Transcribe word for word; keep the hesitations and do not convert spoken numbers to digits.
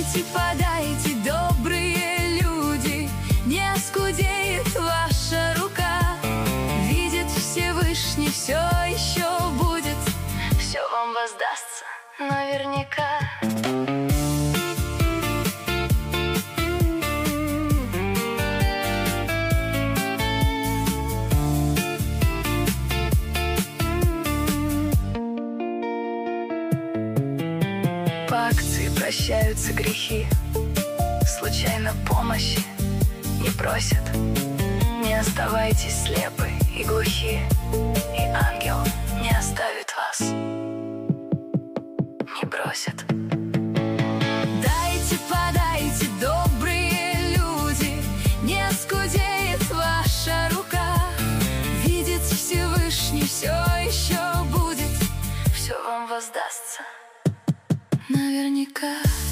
Дайте, подайте, добрые люди, не оскудеет ваша рука. Видит Всевышний, все еще будет, все вам воздастся наверняка. По акции прощаются грехи, случайно помощи не просят. Не оставайтесь слепы и глухи, и ангел не оставит вас, не бросит. Дайте, подайте, добрые люди, не оскудеет ваша рука. Видит Всевышний, все еще будет, все вам воздастся наверняка.